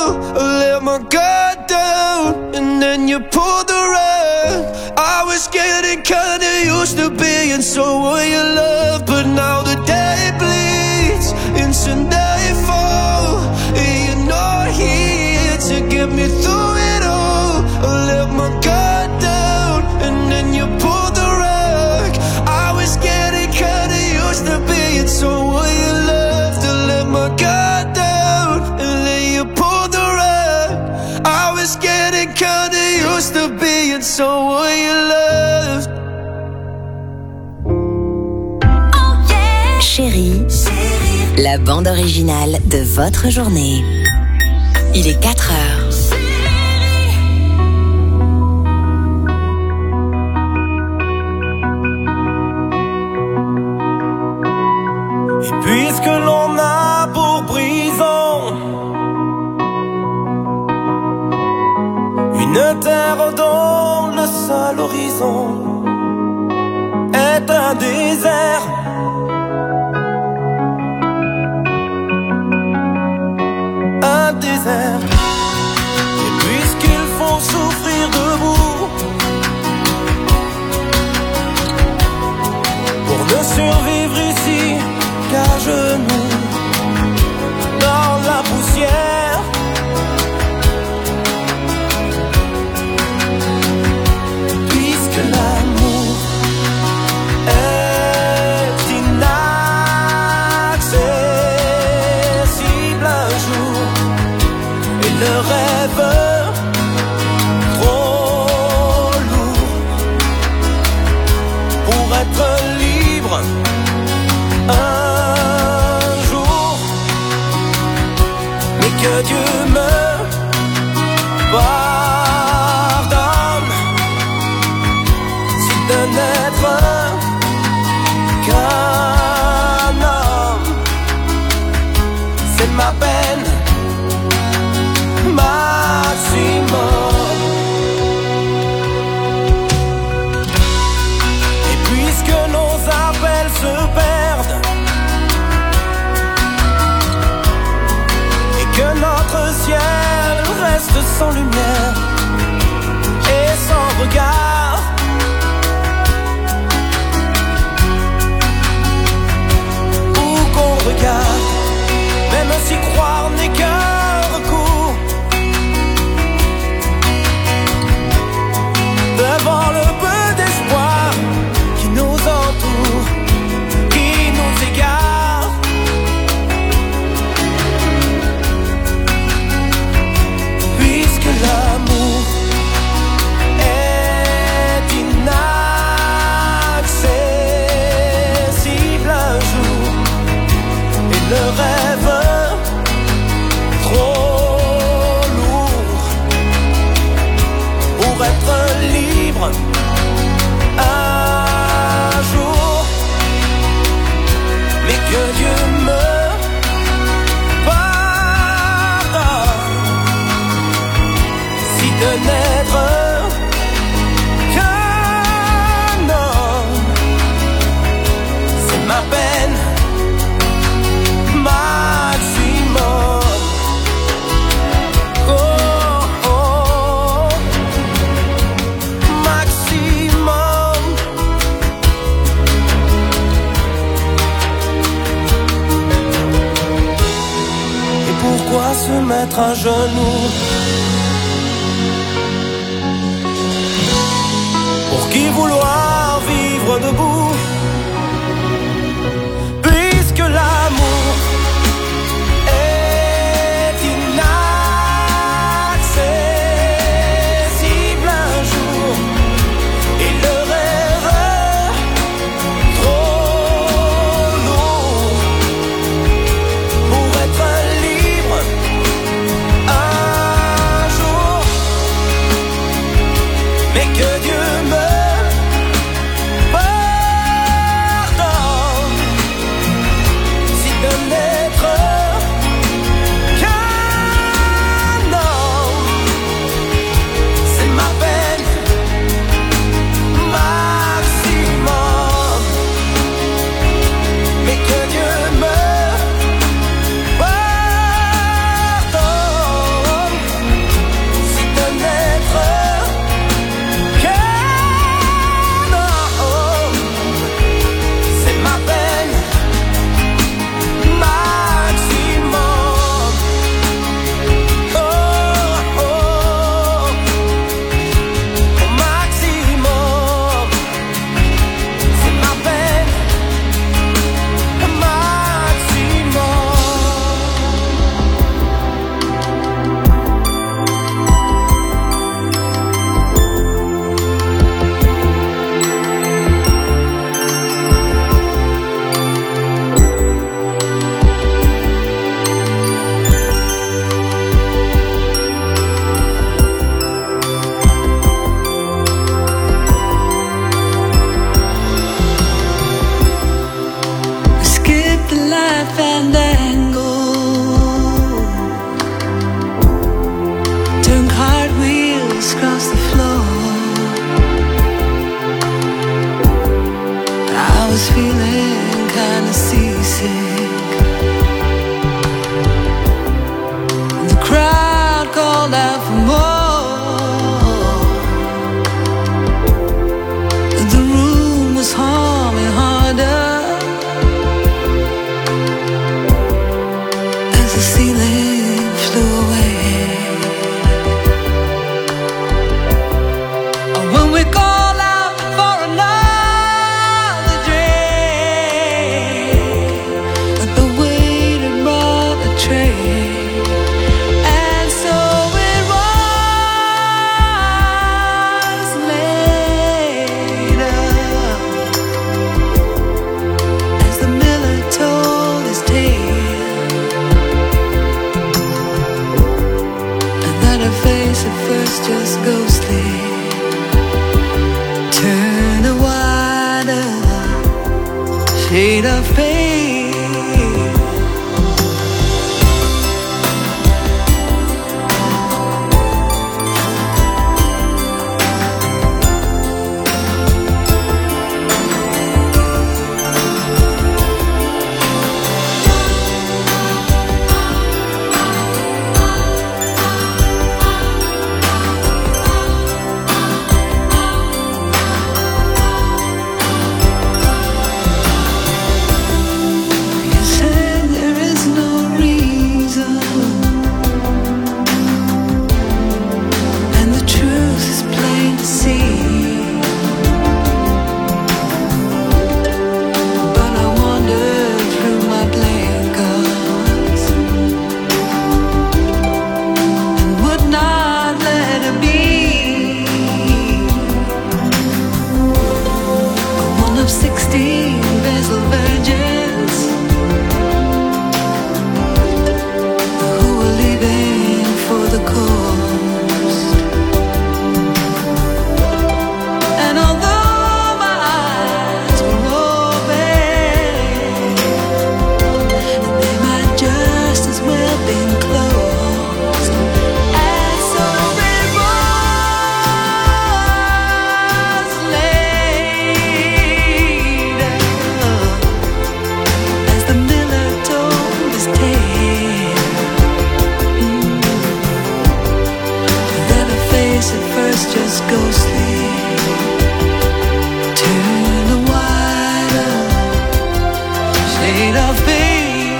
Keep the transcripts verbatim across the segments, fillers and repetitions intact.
I let my guard down, and then you pulled the rug. I was getting kinda used to being someone you love, but now the day bleeds into nightfall, and you're not here to get me through it all. I let my guard down, and then you pulled the rug. I was getting kinda used to being someone you loved. To let my guard down, and then you pulled the rug. I was getting kinda used to being someone you loved. Oh yeah. Chérie, la bande originale de votre journée. Il est quatre heures. Puisque l'on a pour prison une terre dont le seul horizon est un désert, un désert. Et puisqu'il faut souffrir debout pour ne survivre ici qu'à genoux dans la poussière, puisque l'amour est inaccessible un jour, et le rêve trop lourd pour être libre un jour, mais que Dieu me pardonne si de n'être qu'un homme, c'est ma peine maximum. Et puisque nos appels se perdent et que notre ciel reste sans lumière et sans regard, où qu'on regarde, même si croire n'est qu'un recours, devant le peu d'espoir qui nous entoure, qui nous égare, puisque l'amour est inaccessible un jour, et le rêve trop lourd pour être libre un jour, mais que Dieu me pardonne si de n'être qu'un homme, c'est ma peine maximum. Oh, oh, maximum. Et pourquoi se mettre à genoux? Pour qui vouloir vivre debout? Puisque l'amour est inaccessible un jour, et le rêve trop lourd pour être libre un jour, mais que Dieu me pardonne crisscross the floor. I was feeling kinda seasick. The crowd called out for more. The room was humming harder as the ceiling flew away. When we call out for another drink, the waiter brought the tray. And so it was later, as the miller told his tale, and that her face at first just ghostly turned a wider shade of pale. You said there is no reason, and the truth is plain to see. But I wandered through my blankets and would not let it be. One of sixteen Basil virgins who were leaving for the coast. And although my eyes were open, they might just as well been closed. And so it was later, as the miller told his tale, that her face at first just ghostly turned a wider shade of pale.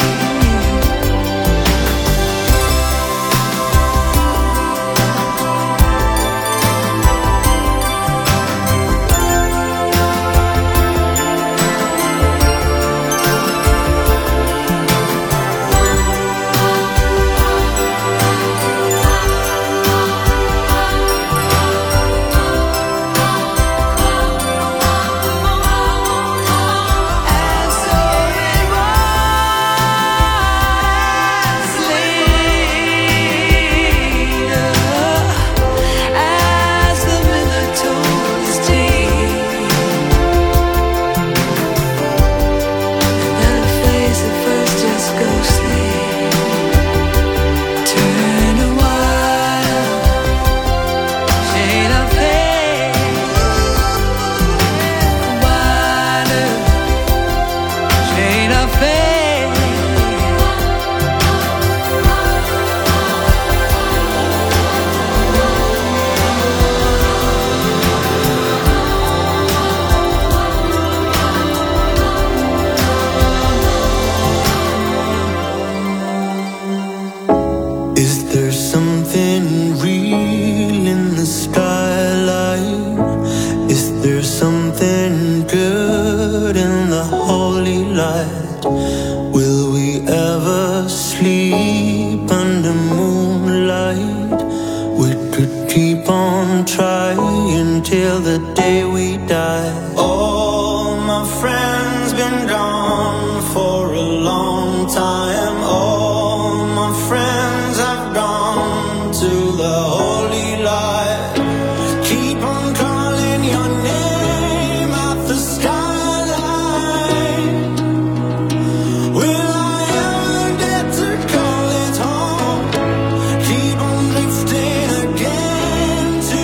And so it was later, as the miller told his tale, that her face at first just ghostly turned a wider shade of pale, wider shade of pale. Is there something real in the skyline? Is there something good in the holy light? Will we ever sleep under moonlight? We could keep on trying till the day we die. All my friends been gone for a long time. All my friends have gone to the holy light. Keep on calling your name at the skyline. Will I ever get to call it home? Keep on drifting again to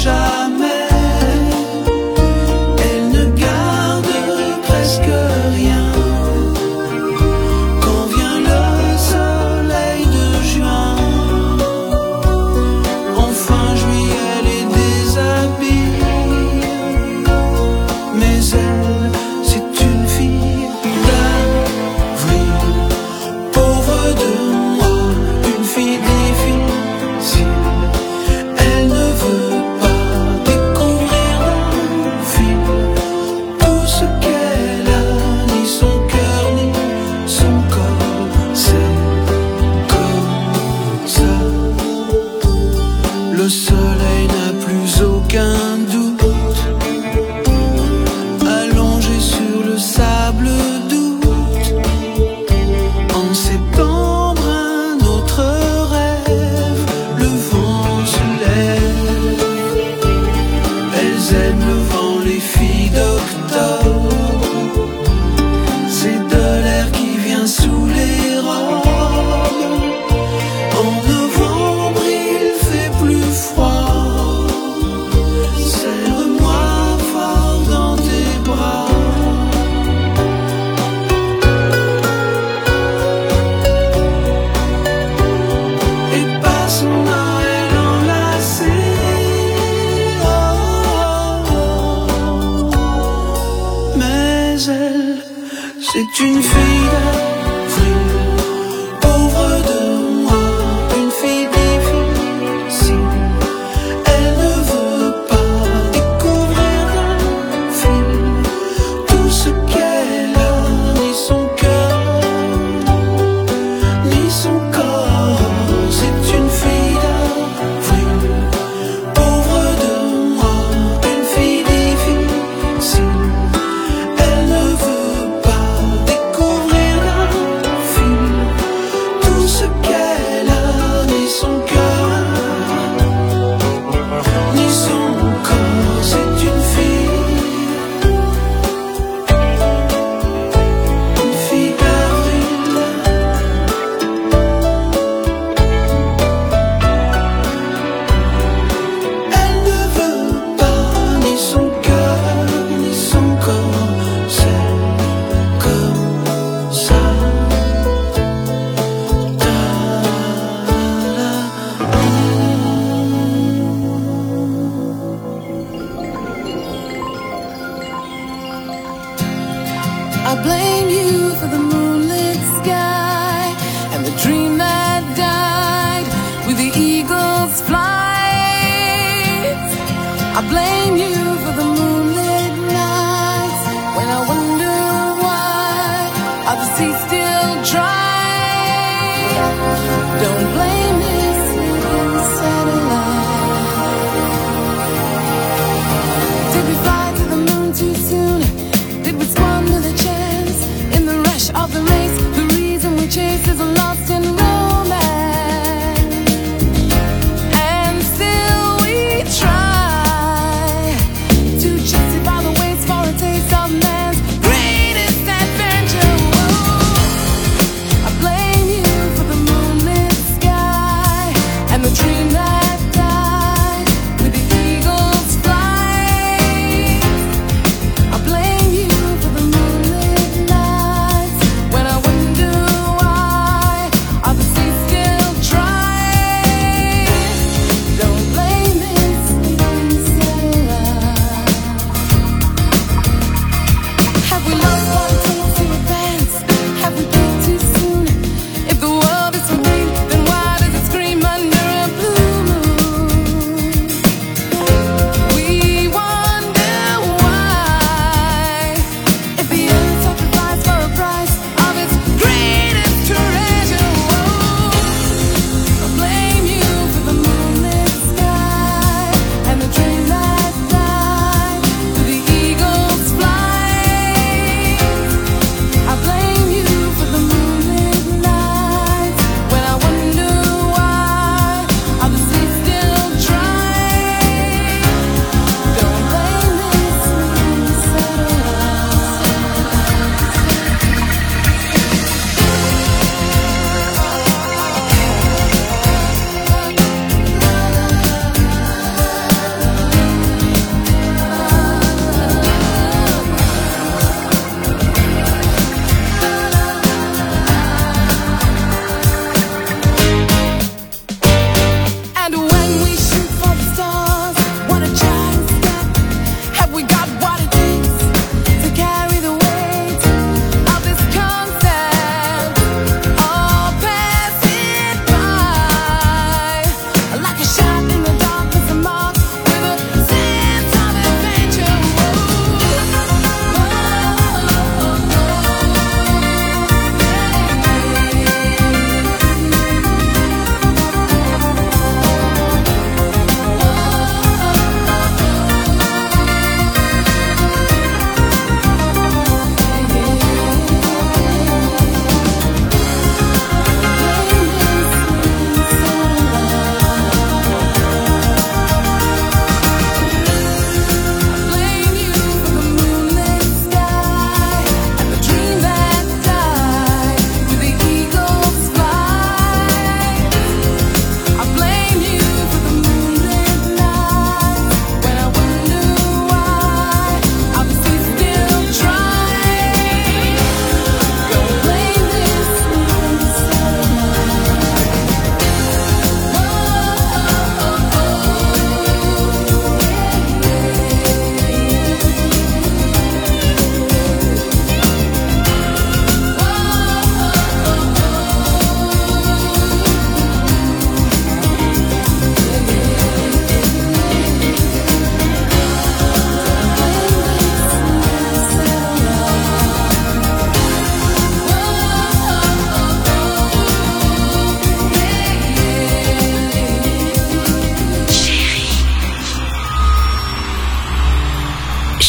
jamais. Elle ne garde presque rien. Quand vient le soleil de juin, enfin juillet les déshabille. Mais elle, c'est une fille d'avril. Pauvre de moi, une fille difficile. Elle ne veut pas découvrir d'un fil tout ce qu'elle a, ni son cœur, ni son corps. C'est comme ça. Le soleil n'a plus aucun doute, allongé sur le sable d'août. En septembre, un autre rêve, le vent se lève. Elles aiment le vent, les filles d'octobre. C'est de l'air qui vient sous les robes. En novembre, il fait plus froid. Serre-moi fort dans tes bras. Et passons Noël enlacés. Oh, oh, oh. Mais elle, c'est une fille d'avril. Pauvre de moi, une fille difficile. Elle ne veut pas découvrir d'un fil tout ce qu'elle a, ni son cœur, ni son corps. C'est une fille d'avril. Pauvre de moi, une fille difficile. Elle ne veut pas découvrir d'un fil tout ce qu'elle a, ni son cœur, ni son corps. C'est une fille, une fille d'avril. Elle ne veut pas ni son cœur, ni son corps. C'est comme ça. I blame you for the moonlit sky and the dream that died with the eagle's flight. I blame you for the moonlit nights when I wonder why are the seas still dry. Don't blame this sleeping satellite. Did we fly to the moon too soon? Did we squander the chance in the rush of the race? The reason we chase is lost in romance, and still we try to justify the waste for a taste of man's greatest adventure. Whoa. I blame you for the moonlit sky.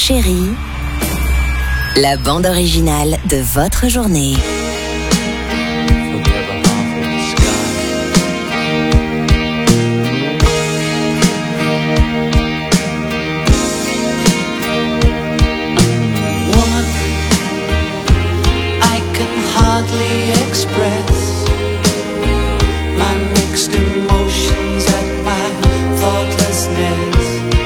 Chérie, la bande originale de votre journée. Woman, I can hardly express my mixed emotions at my thoughtlessness.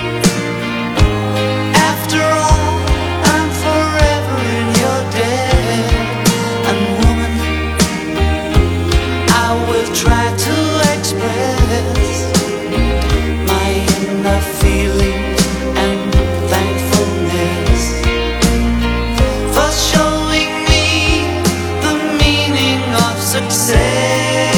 After all, I'm forever in your debt. And woman, I will try to express my inner feelings and thankfulness for showing me the meaning of success.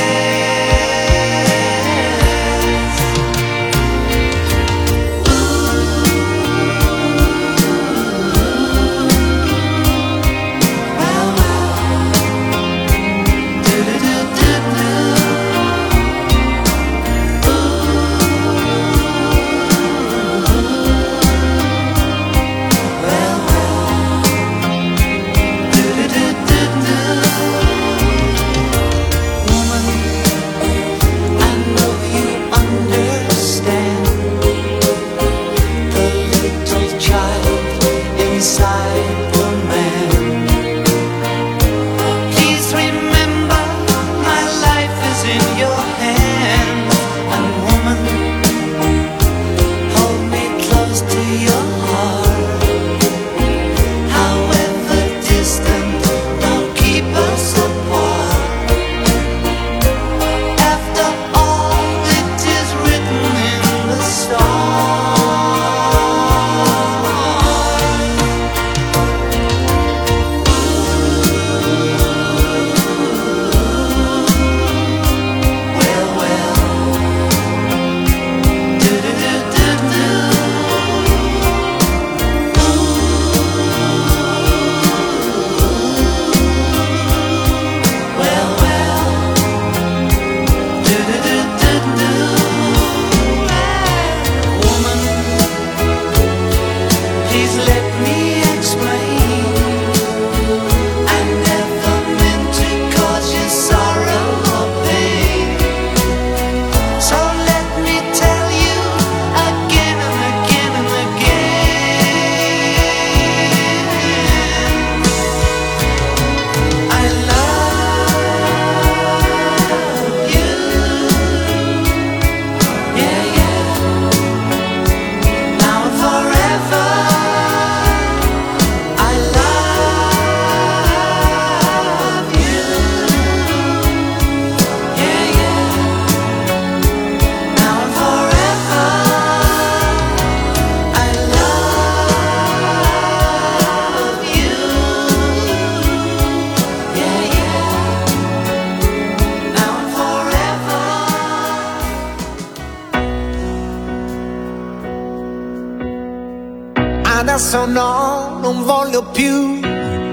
Adesso no, non voglio più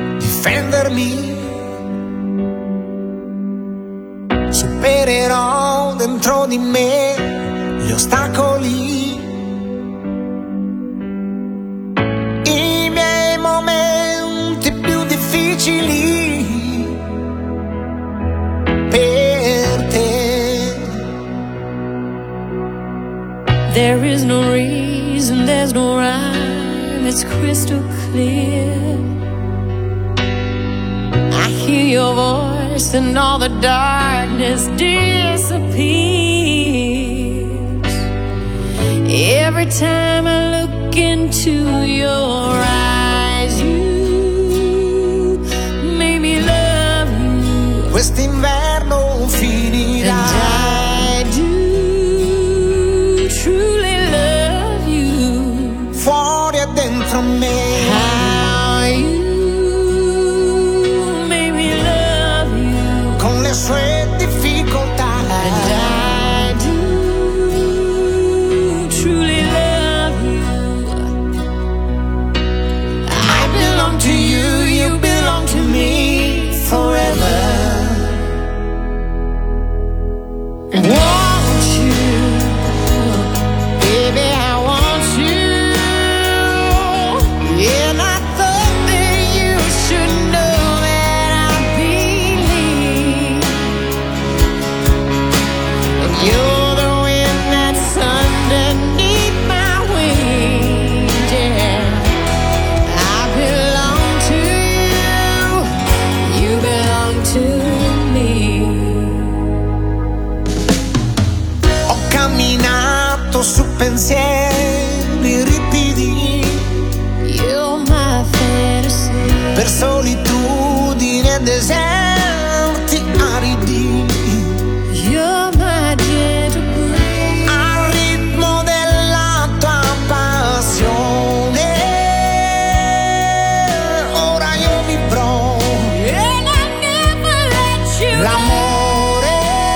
difendermi. Supererò dentro di me gli ostacoli, i miei momenti più difficili per te. There is no reason, there's no rhyme, it's crystal clear. I hear your voice and all the darkness disappears. Every time I look into your eyes, you make me love you. Quest'inverno finirà. And I do truly love you. Fuori e dentro me. How you made me love you. Con le sue difficoltà. And I do truly love you. I belong to you, you belong to me forever. pensieri ripidi. You're my fantasy. Per solitudini e deserti aridi. You're my gentle breeze. Al ritmo della tua passione ora io vivrò. And I never let you L'amore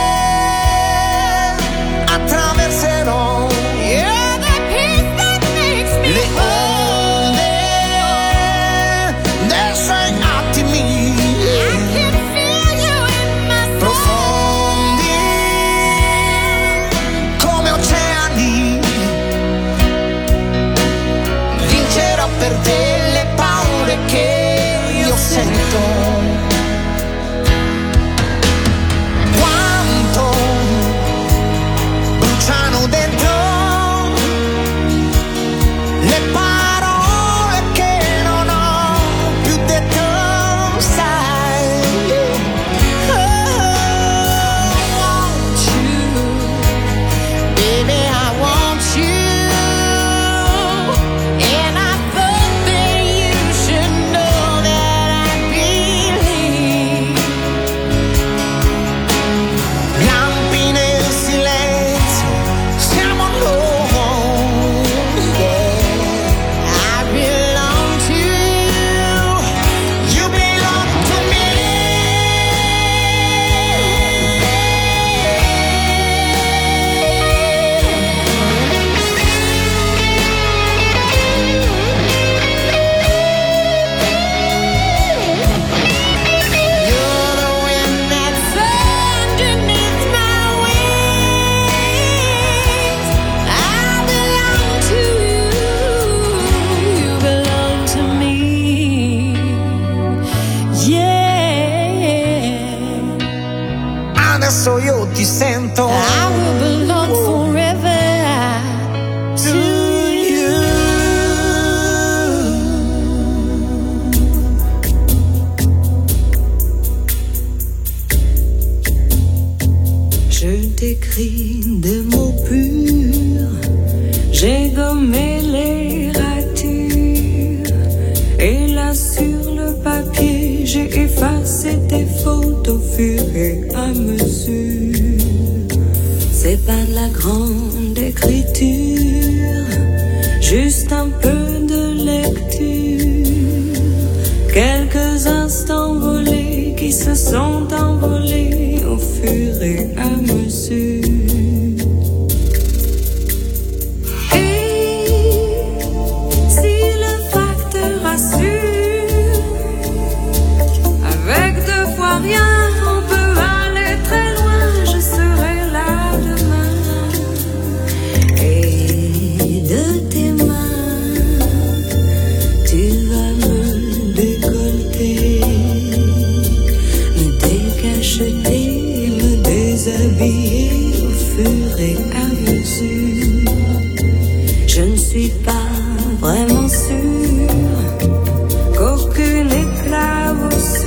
attraverserò. You're the peace that makes me Le onde dei suoi attimi I can feel you in my soul. profondi come oceani. Vincerò per te le paure che io sento. Quanto bruciano dentro le parole che non ho più detto, sai. Oh, I want you, baby, I want you. And I thought that you should know that I believe. Lampi nel silenzio, siamo noi, yeah. I belong to you, you belong to me. You're the wind that's underneath my wings. I belong to you. You belong to me. Yeah. Adesso io ti sento. I will belong forever to you. Je t'écris des mots purs, j'ai gommé les ratures, et là sur le papier j'ai effacé tes fautes au fur et à mesure. C'est pas de la grande écriture, juste un peu de lecture, quelques instants volés qui se sont envolés au fur et à mesure. Et si le facteur assure, avec deux fois rien, on peut aller très loin, je serai là demain. Et de tes mains, tu vas me décolleter, me décacheter, me déshabiller au fur et à mesure. Je ne suis pas vraiment sûre qu'aucune éclaboussure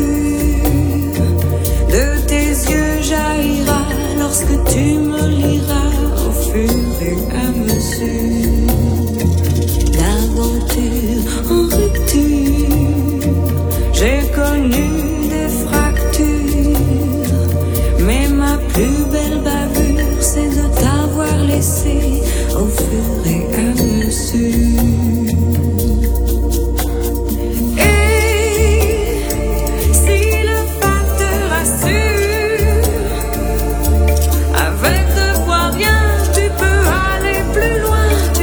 de tes yeux jaillira lorsque tu me liras au fur et à mesure. L'aventure en rupture, j'ai connu des fractures, mais ma plus belle bavure c'est de t'avoir laissé au fur et à mesure. Et si le facteur assure, avec deux fois rien, tu peux aller plus loin,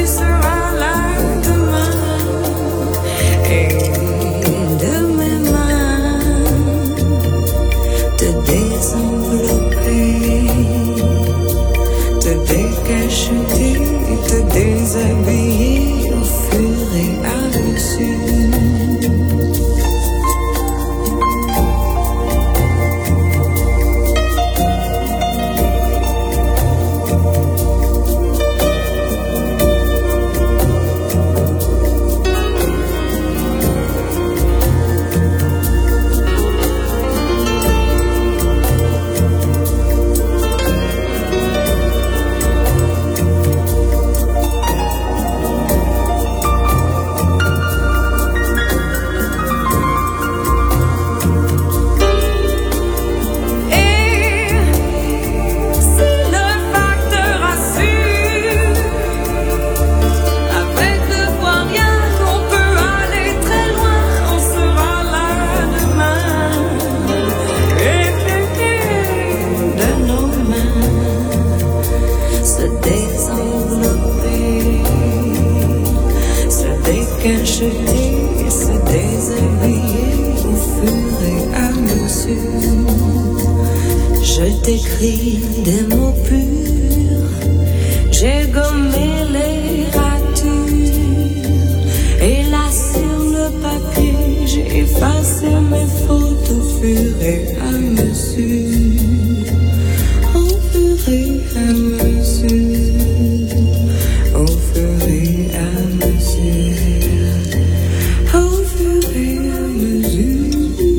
qu'un jeté se déshabiller au fur et à mesure. Je t'écris des mots purs, j'ai gommé les ratures, et là sur le papier j'ai effacé mes fautes au fur et à mesure, au fur et à mesure, au fur et à mesure, au fur et à mesure,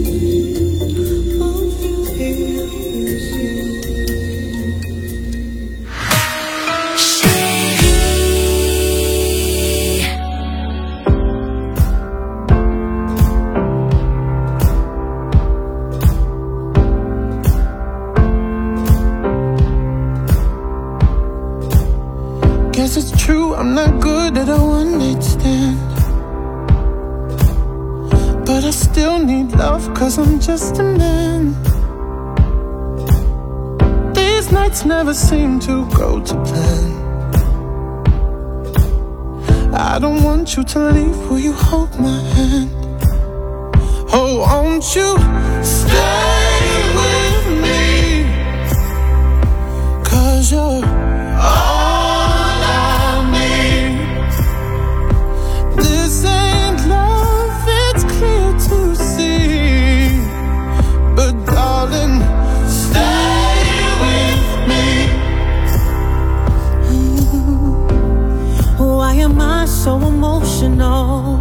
au fur et à mesure. Guess it's true, I'm not good at a one-night stand, but I still need love, cause I'm just a man. These nights never seem to go to plan. I don't want you to leave, will you hold my hand? Oh, won't you stay with me, cause you're all I need. This ain't love, it's clear to see, but darling, stay with me. Why am I so emotional?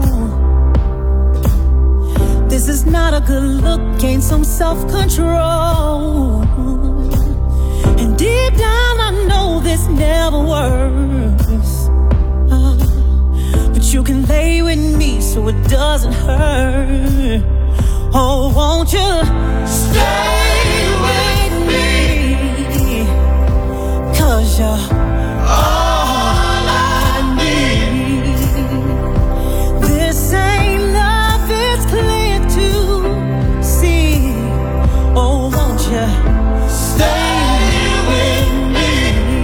This is not a good look, gain some self-control. And deep down I know this never works, uh, but you can lay with me so it doesn't hurt. Oh, won't you stay with me, cause you're all I need. This ain't love, it's clear to see. Oh, won't you stay with me?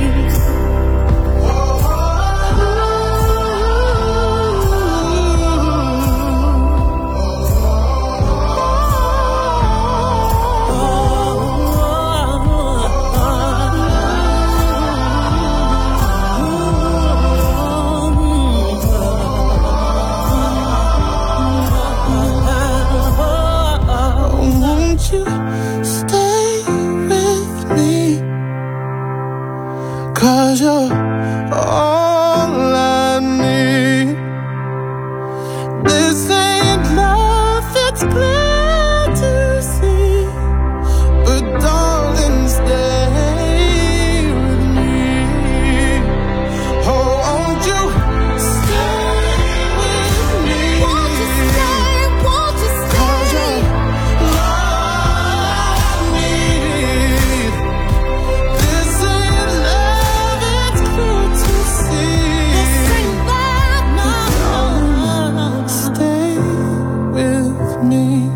Won't you stay with me, cause you're all I need. This ain't love, it's clear to see, but darling, stay with me. Oh, won't you stay with me? Won't you stay? Won't you stay? Cause you're all I need. This ain't love, it's clear to see. This ain't love, no, no, no. Stay with me.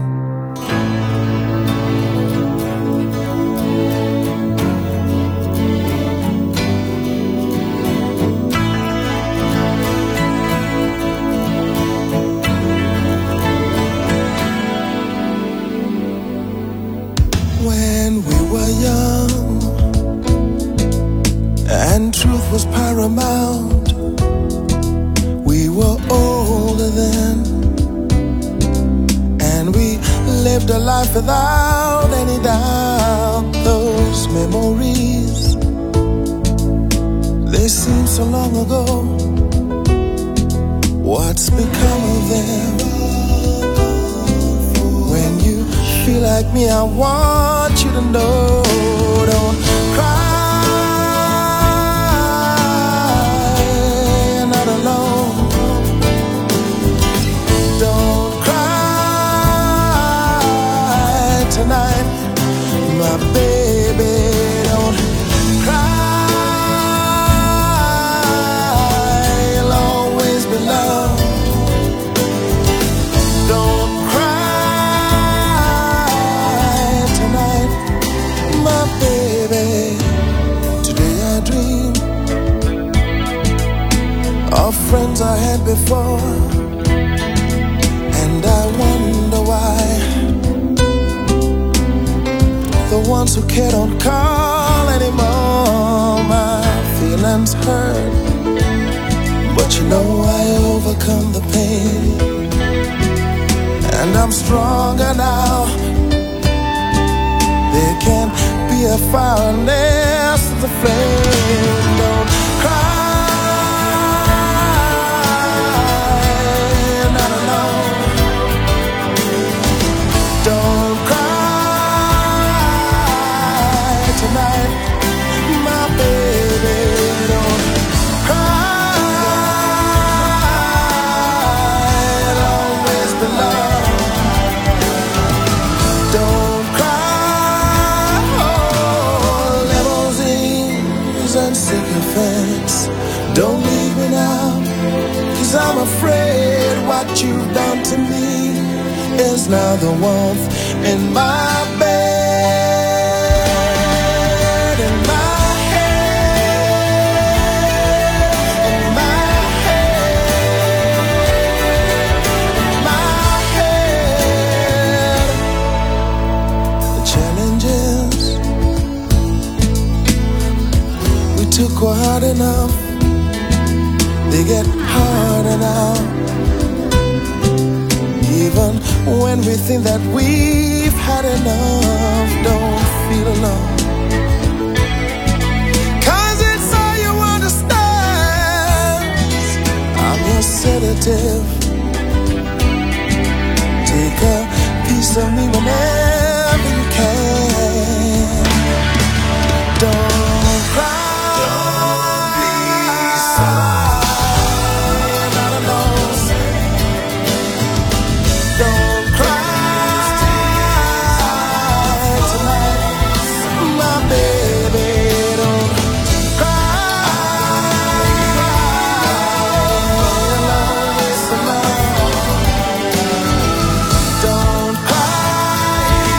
When we were young and truth was paramount, we were older then, and we lived a life without any doubt. Those memories, they seem so long ago. What's become of them? When you feel like me, I want you to know, don't cry, you're not alone. Don't cry tonight, my baby, don't cry, you'll always be loved. Don't cry tonight, my baby. Today I dream of friends I had before, And I wonder why the ones who care don't call anymore. My feelings hurt, but you know I overcome the pain, and I'm stronger now. There can be a fire unless the flame. Don't cry, no, no, no. Don't cry tonight, my baby. Don't cry, it'll always be love. Don't cry, oh, limousines and sycophants. Don't leave me now, 'cause I'm afraid what you've done to me is now the warmth in my bed, in my head, in my head, in my head. The challenges we took were hard enough. They get harder now. Even when we think that we've had enough, don't feel alone. 'Cause it's all you understand. I'm your sedative. Take a piece of me whenever you can. Don't cry. Don't be sorry. Don't cry tonight, my baby. Don't cry. Don't cry.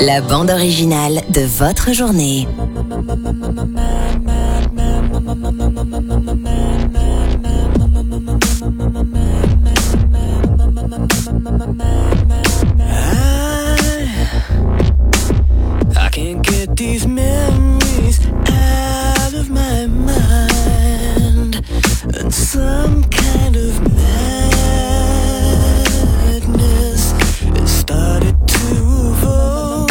La bande originale de votre journée. I can't get these memories out of my mind, and some kind of madness it started to evolve.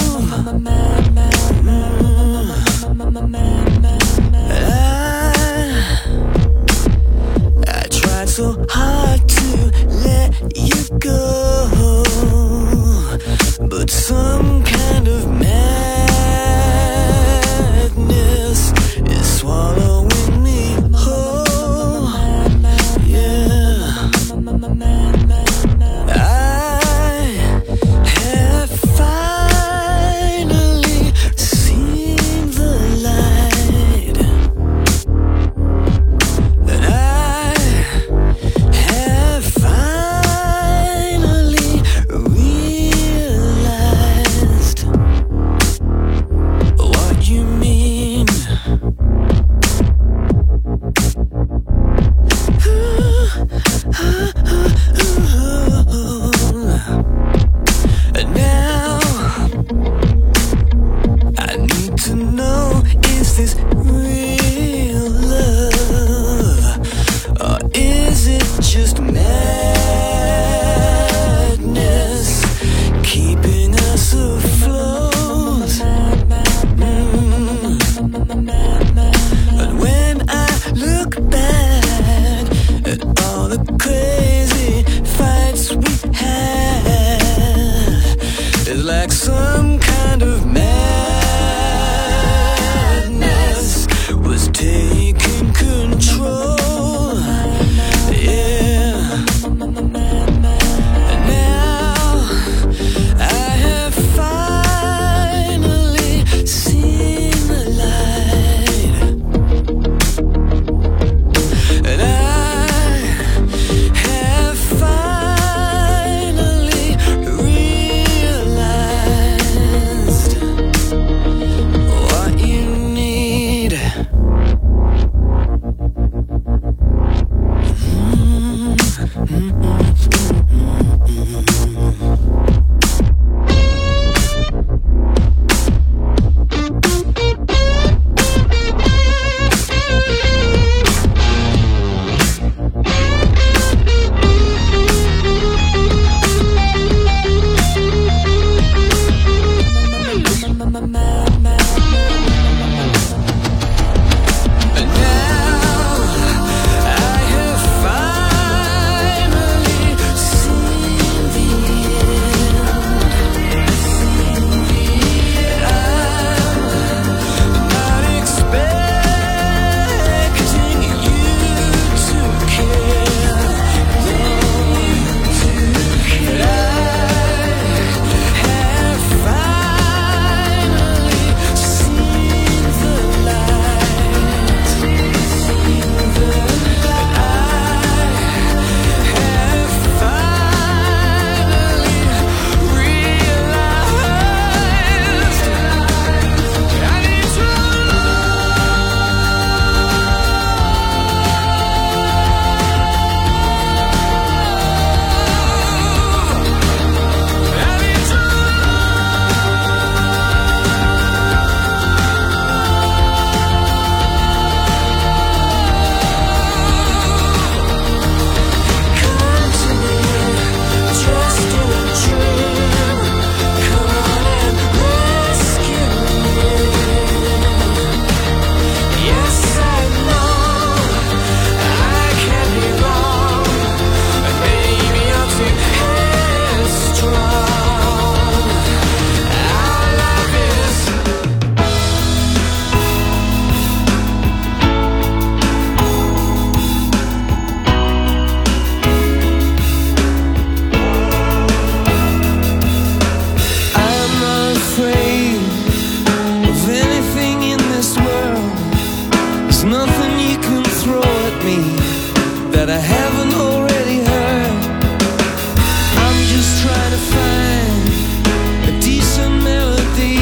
I, I tried so hard to let you go, but some kind of madness is swallowing me whole. Yeah, I have finally seen the light, and I have finally realized what you mean. And now I need to know, is this real love, or is it just madness keeping us afloat? Mm. But when I look back at all the crazy fights we had, it's like some kind of madness was taking control. Yeah. And now I have finally seen the light, and I have finally realized what you need. And now I have finally seen the end. I'm not expecting you to care, but I have finally seen the light, and I have finally realized I need to I need to come to me, just in a dream. Come on and rescue me. Yes, I know I can be wrong, and maybe I'm too headstrong. Our love is I'm not afraid of anything in this world. There's nothing you can throw at me that I haven't already heard. I'm just trying to find a decent melody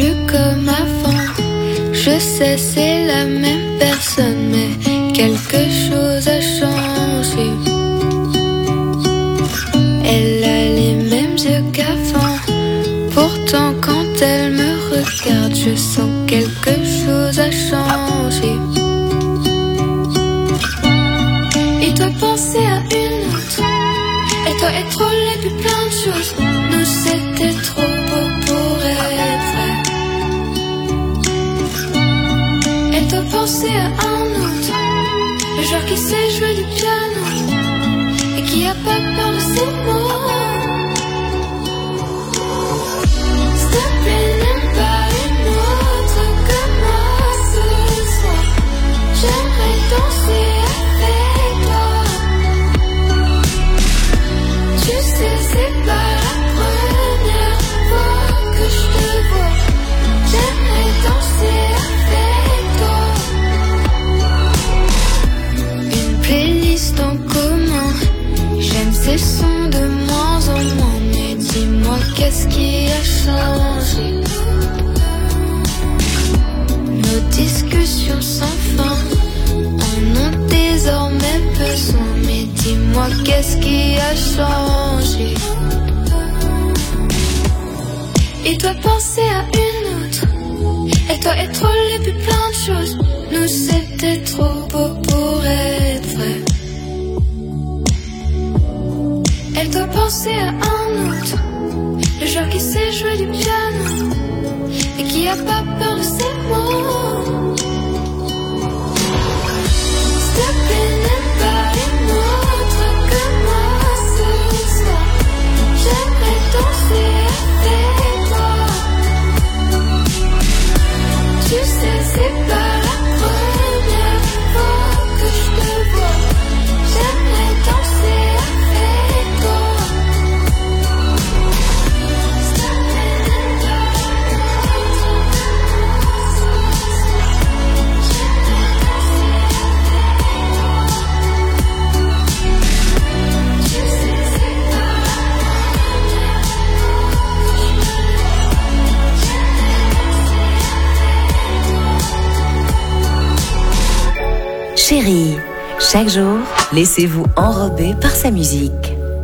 plus comme avant. Je sais, c'est la même personne, mais quelque chose a changé. Elle a les mêmes yeux qu'avant. Pourtant, quand elle me regarde, je sens quelque chose a changé. Et toi, penser à une autre. Et toi, être les plus plein de choses. Nous, c'était trop beau pour être vrai. Et toi, penser à un autre. Le genre qui sait jouer du piano et qui a pas peur de ses mots. S'il te plaît, n'aime pas une autre que moi ce soir. J'aimerais danser avec toi. Tu sais, c'est pas la première fois que je te vois. J'aimerais danser avec toi. Une playlist en commun. J'aime ces sons de moins en moins. Mais dis-moi, qu'est-ce qui a changé? Nos discussions sans fin en ont désormais besoin. Mais dis-moi, qu'est-ce qui a changé? Et toi, penser à une autre. Et toi, être les plus plein de choses. Nous, c'était trop beau pour être vrai. Elle doit penser à un autre. Le genre qui sait jouer du piano et qui a pas peur de ses mots. S'il te plaît, n'aime pas une autre que moi ce soir. J'aimerais danser avec toi. Tu sais, c'est pas la première fois que je te vois. J'aimerais danser avec toi. Chérie, chaque jour, laissez-vous enrober par sa musique.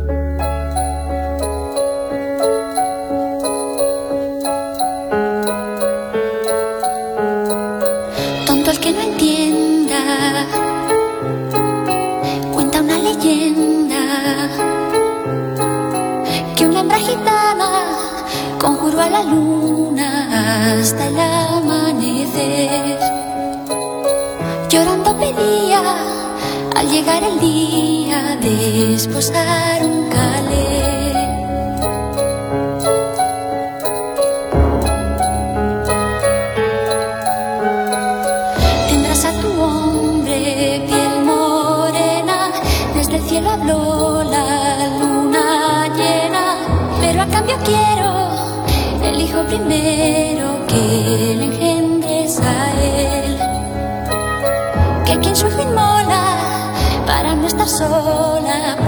Tonto el que no entienda, cuenta una leyenda que una hembra gitana conjuró a la luna hasta el amanecer. Llorando pedía al llegar el día de esposar un calé. Tendrás a tu hombre piel morena, desde el cielo habló la luna llena, pero a cambio quiero el hijo primero que le engendres a él. Que quien su hijo inmola para no estar sola.